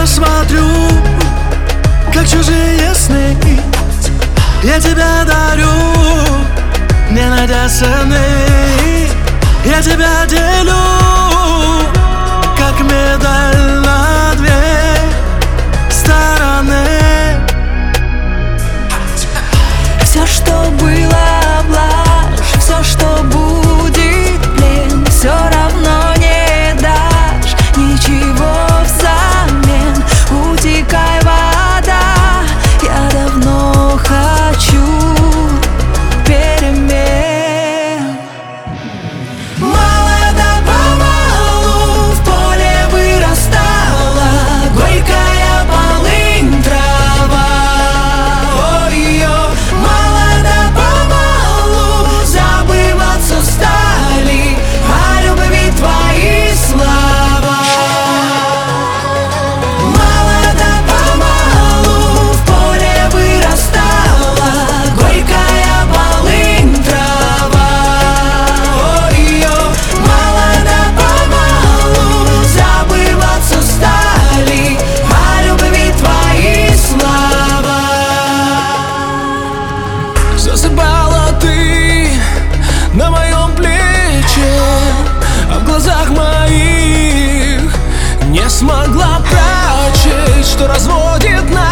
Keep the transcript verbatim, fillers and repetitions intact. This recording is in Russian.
я смотрю, как чужие сны я тебя дарю, не найдя цены. Я тебя делю, как медаль на две стороны. Все, что было блажь, все, что будет плен, все равно не дашь ничего взамен. Утекай, вода, я давно хочу перемен. Мало-помалу в поле вырастала горькая полынь, трава. Ой-ё, мало-помалу забываться стали о любви твои слова. Мало-помалу в поле вырастала горькая полынь, трава. Ой-ё, мало-помалу забываться стали о любви твои слова. Засыпала ты на моем плече, а в глазах моих не смогла прочесть, что разводит нас.